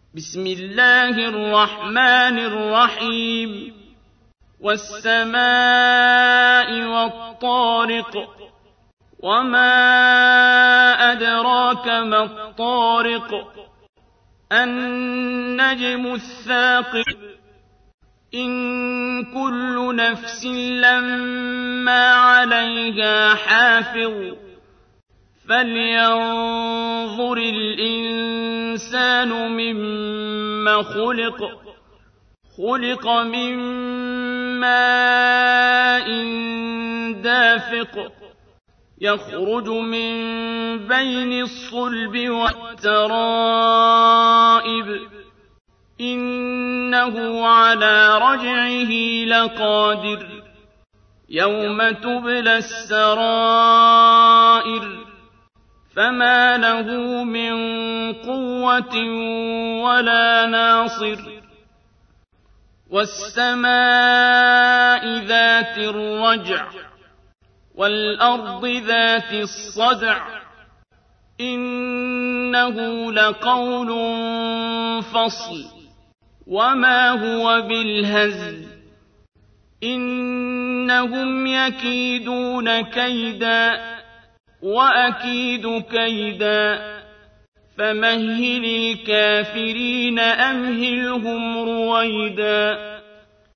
بسم الله الرحمن الرحيم والسماء والطارق وما أدراك ما الطارق النجم الثاقب إن كل نفس لما عليها حافظ فلينظر الإنسان مما خلق من ماء دافق يخرج من بين الصلب والترائب إنه على رجعه لقادر يوم تبلى السرائر فما له من قوة ولا ناصر والسماء ذات الرجع والأرض ذات الصدع إنه لقول فصل وما هو بالهزل إنهم يكيدون كيدا وأكيد كيدا فمهل الكافرين أمهلهم رويدا